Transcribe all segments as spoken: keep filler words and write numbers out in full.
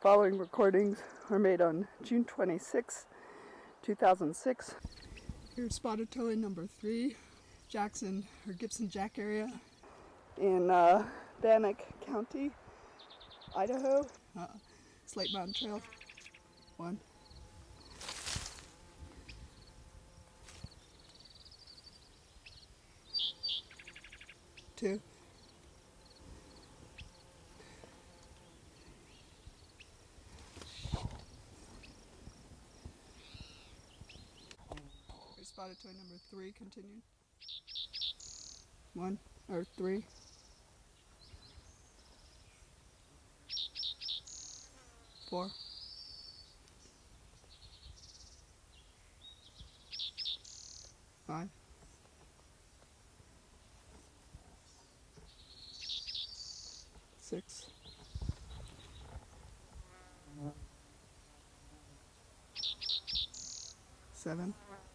following recordings are made on June twenty-sixth, two thousand six. Here's spotted towing number three, Jackson or Gibson Jack area in uh, Bannock County, Idaho. Uh, Slate Mountain Trail. One. Two. Here's spotted toy number three, continued. One, or three. Four. Five. Six. Seven.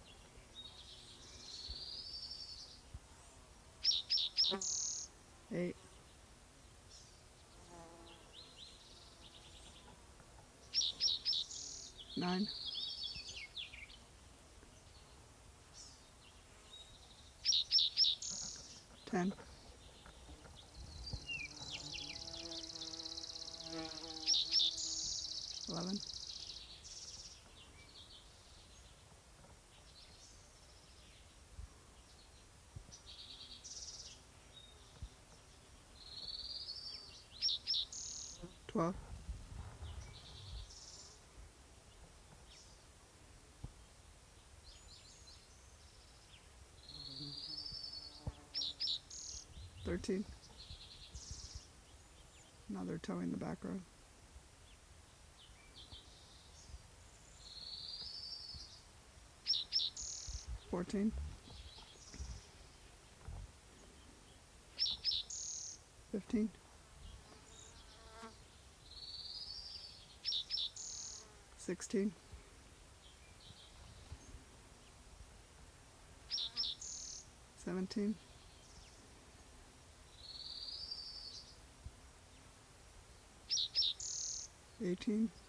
Eight. Nine. Ten. Eleven. Twelve. Thirteen. Another toe in the back row. Fourteen. Fifteen. Sixteen. Seventeen. Eighteen.